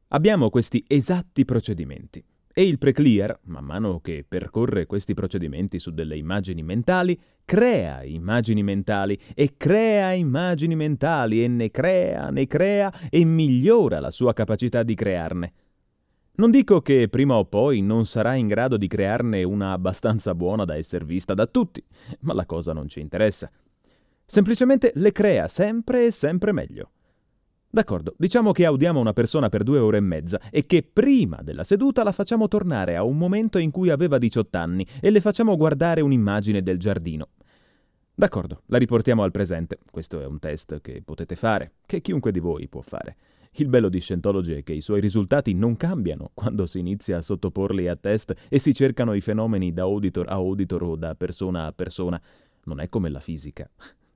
Abbiamo questi esatti procedimenti e il Preclear, man mano che percorre questi procedimenti su delle immagini mentali, crea immagini mentali e crea immagini mentali e ne crea e migliora la sua capacità di crearne. Non dico che prima o poi non sarà in grado di crearne una abbastanza buona da essere vista da tutti, ma la cosa non ci interessa. Semplicemente le crea sempre e sempre meglio. D'accordo, diciamo che audiamo una persona per 2 ore e mezza e che prima della seduta la facciamo tornare a un momento in cui aveva 18 anni e le facciamo guardare un'immagine del giardino. D'accordo, la riportiamo al presente. Questo è un test che potete fare, che chiunque di voi può fare. Il bello di Scientology è che i suoi risultati non cambiano quando si inizia a sottoporli a test e si cercano i fenomeni da auditor a auditor o da persona a persona. Non è come la fisica.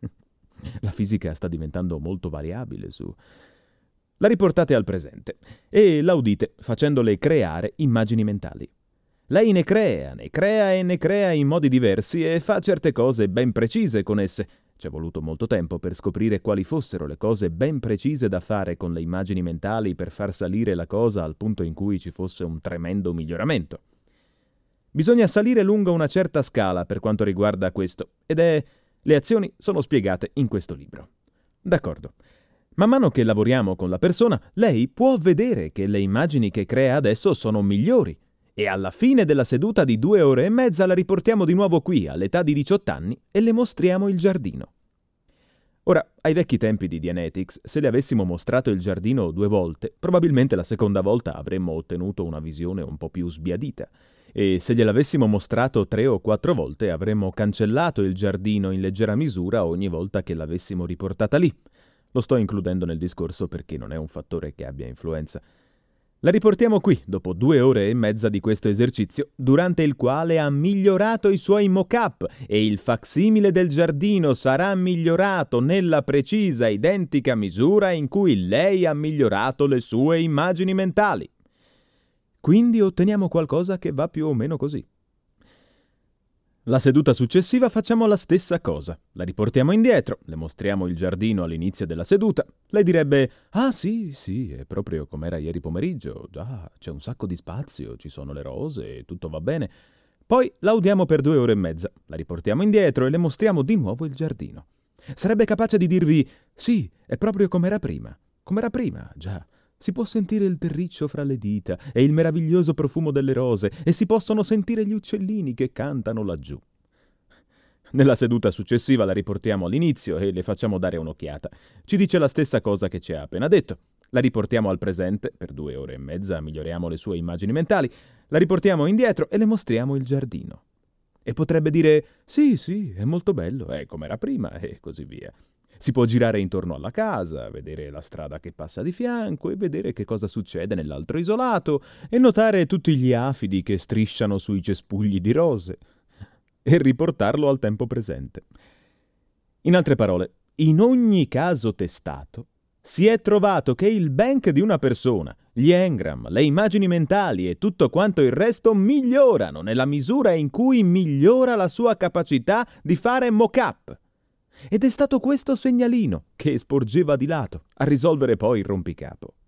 La fisica sta diventando molto variabile su... La riportate al presente e l'audite facendole creare immagini mentali. Lei ne crea e ne crea in modi diversi e fa certe cose ben precise con esse. Ci è voluto molto tempo per scoprire quali fossero le cose ben precise da fare con le immagini mentali per far salire la cosa al punto in cui ci fosse un tremendo miglioramento. Bisogna salire lungo una certa scala per quanto riguarda questo, le azioni sono spiegate in questo libro. D'accordo. Man mano che lavoriamo con la persona, lei può vedere che le immagini che crea adesso sono migliori e alla fine della seduta di 2 ore e mezza la riportiamo di nuovo qui all'età di 18 anni e le mostriamo il giardino. Ora, ai vecchi tempi di Dianetics, se le avessimo mostrato il giardino 2 volte, probabilmente la seconda volta avremmo ottenuto una visione un po' più sbiadita. E se gliel'avessimo mostrato 3 o 4 volte avremmo cancellato il giardino in leggera misura ogni volta che l'avessimo riportata lì. Lo sto includendo nel discorso perché non è un fattore che abbia influenza. La riportiamo qui, dopo 2 ore e mezza di questo esercizio, durante il quale ha migliorato i suoi mock-up e il facsimile del giardino sarà migliorato nella precisa identica misura in cui lei ha migliorato le sue immagini mentali. Quindi otteniamo qualcosa che va più o meno così. La seduta successiva facciamo la stessa cosa. La riportiamo indietro, le mostriamo il giardino all'inizio della seduta. Lei direbbe, ah sì, è proprio come era ieri pomeriggio, già, c'è un sacco di spazio, ci sono le rose, tutto va bene. Poi la audiamo per 2 ore e mezza, la riportiamo indietro e le mostriamo di nuovo il giardino. Sarebbe capace di dirvi, sì, è proprio come era prima, già. Si può sentire il terriccio fra le dita e il meraviglioso profumo delle rose e si possono sentire gli uccellini che cantano laggiù. Nella seduta successiva la riportiamo all'inizio e le facciamo dare un'occhiata. Ci dice la stessa cosa che ci ha appena detto. La riportiamo al presente, per 2 ore e mezza miglioriamo le sue immagini mentali, la riportiamo indietro e le mostriamo il giardino. E potrebbe dire, sì, è molto bello, è come era prima e così via. Si può girare intorno alla casa, vedere la strada che passa di fianco e vedere che cosa succede nell'altro isolato e notare tutti gli afidi che strisciano sui cespugli di rose e riportarlo al tempo presente. In altre parole, in ogni caso testato, si è trovato che il bank di una persona, gli engram, le immagini mentali e tutto quanto il resto migliorano nella misura in cui migliora la sua capacità di fare mock-up. Ed è stato questo segnalino che sporgeva di lato a risolvere poi il rompicapo.